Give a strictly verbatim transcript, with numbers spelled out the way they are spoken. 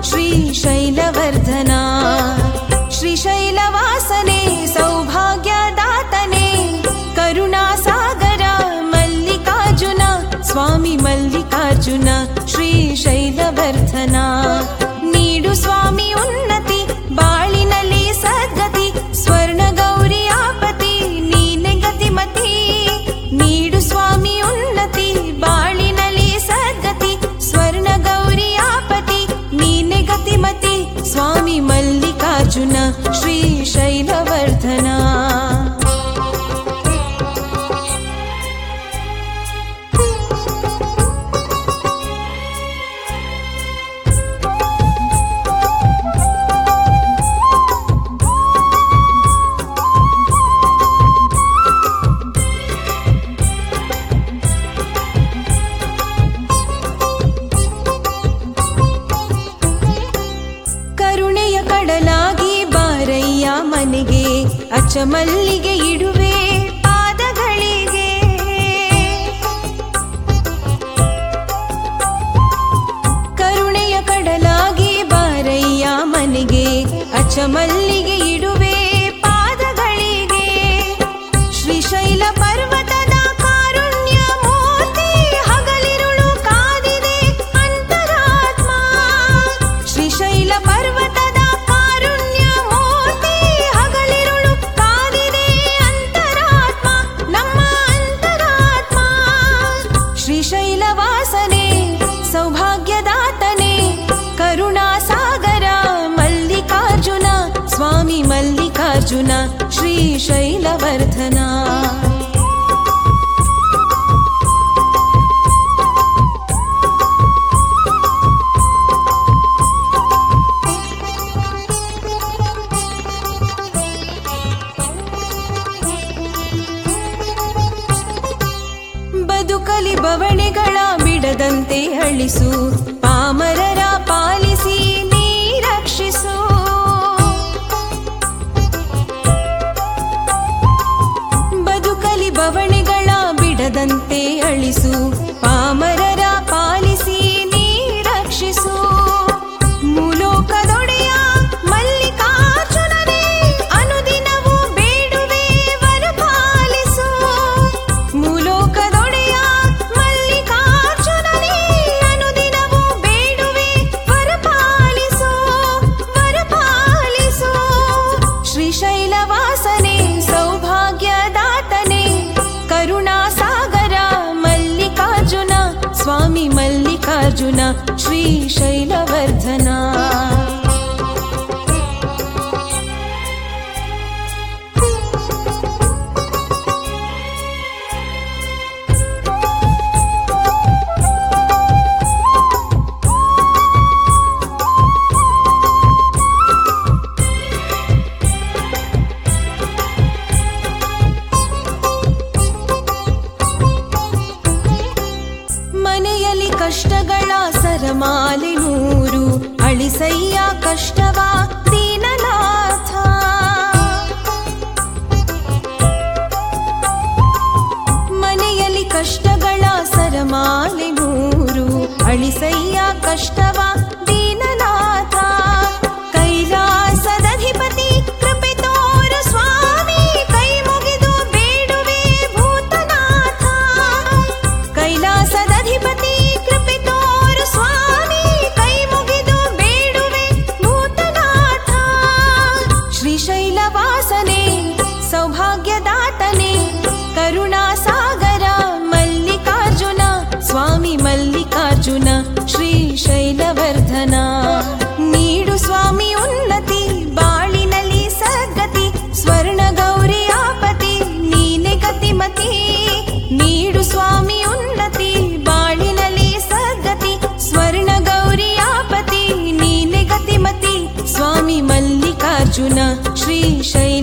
श्रीशैलवर्धना श्रीशैलवासने सौभाग्यदातने करुणासागर मल्लिकार्जुन स्वामी मल्लिकार्जुन श्रीशैलवर्धना नीडु स्वामी उन्नति बाळिनल्लि सद्गति स्वर्ण गौरी आपति नीने गतिमति नीडु स्वामी उन्नति बाळिनल्लि सद्गति स्वर्ण गौरी आपति नीने गतिमति स्वामी मल्लिकार्जुन श्रीशैलवर्धना ಅಚ್ಚ ಮಲ್ಲಿಗೆ ಇಡುವೆ ಪಾದಗಳಿಗೆ ಕರುಣೆಯ ಕಡಲಾಗಿ ಬಾರಯ್ಯ ಮನೆಗೆ ಅಚ್ಚ ಮಲ್ಲಿಗೆ ಇಡುವೆ ಪಾದಗಳಿಗೆ ಶ್ರೀಶೈಲ ಪರ್ವತದ ಕಾರುಣ್ಯ ಮೂರ್ತಿ ಹಗಲಿರುಳು ಕಾದಿದೆ ಅಂತರಾತ್ಮ ಶ್ರೀಶೈಲ ಪರ್ವತದ स्वामी मल्लिकार्जुन श्रीशैलवर्धना ಬದುಕಲಿ ಬವಣೆಗಳ ಬಿಡದಂತೆ ಅಳಿಸು ಪಾಮರರ ಪಾಲಿಸಿ ನೀ ರಕ್ಷಿಸು ಬವಣೆಗಳ ಬಿಡದಂತೆ ಅಳಿಸು ಪಾಮರರ ಪಾಲಿಸಿ ನೀ ರಕ್ಷಿಸು ಮೂಲೋಕದೊಡೆಯ ಮಲ್ಲಿಕಾರ್ಜುನನೇ ಅನುದಿನವೂ ಬೇಡುವೆ ವರ ಪಾಲಿಸು ಮೂಲೋಕದೊಡೆಯ ಮಲ್ಲಿಕಾರ್ಜುನನೇ ಅನುದಿನವೂ ಬೇಡುವೆ ವರ ಪಾಲಿಸು ವರ ಪಾಲಿಸು ಶ್ರೀಶೈಲವಾಸನೆ ಸೌಭಾಗ್ಯದಾತನೆ ಕರುಣಾಸಾಗರ ಮಲ್ಲಿಕಾರ್ಜುನ ಸ್ವಾಮಿ ಮಲ್ಲಿಕಾರ್ಜುನ ಶ್ರೀಶೈಲವರ್ಧನಾ ಕಷ್ಟಗಳ ಸರಮಾಲೆ ನೂರು ಅಳಿಸಯ್ಯ ಕಷ್ಟವ ದೀನನಾಥ ಮನೆಯಲ್ಲಿ ಕಷ್ಟಗಳ ಸರಮಾಲೆ ನೂರು ಅಳಿಸಯ್ಯ ಕಷ್ಟವ ದೀನನಾಥ ಕೈಲಾಸದಧಿಪತಿ ಕೃಪೆ ತೋರು ಸ್ವಾಮಿ ಕೈ ಮುಗಿದು ಬೇಡುವೆ ಭೂತನಾಥ ಕೈಲಾಸದಧಿಪತಿ ಸ್ವಾಮಿ ಕೈ ಮುಗಿದು ಬೇಡುವೆ ಭೂತನಾಥ ಶ್ರೀಶೈಲವಾಸನೆ ಸೌಭಾಗ್ಯದಾತನೆ ಕರುಣಾಸಾಗರ ಮಲ್ಲಿಕಾರ್ಜುನ ಸ್ವಾಮಿ ಮಲ್ಲಿಕಾರ್ಜುನ ಶ್ರೀಶೈಲವರ್ಧನಾ ನೀಡು ಸ್ವಾಮಿ ಉನ್ನತಿ ಬಾಳಿನಲ್ಲಿ ಸದ್ಗತಿ ಸ್ವರ್ಣ ಗೌರಿ ಆಪತಿ ನೀನೆ ಗತಿಮತಿ ನೀಡು ಸ್ವಾಮಿ ಉನ್ನತಿ ಬಾಳಿನಲ್ಲಿ ಸದ್ಗತಿ ಸ್ವರ್ಣ ಗೌರಿ ಆಪತಿ ನೀನೆ ಗತಿಮತಿ ಸ್ವಾಮಿ ಮಲ್ಲಿಕಾರ್ಜುನ ಶ್ರೀಶೈಲ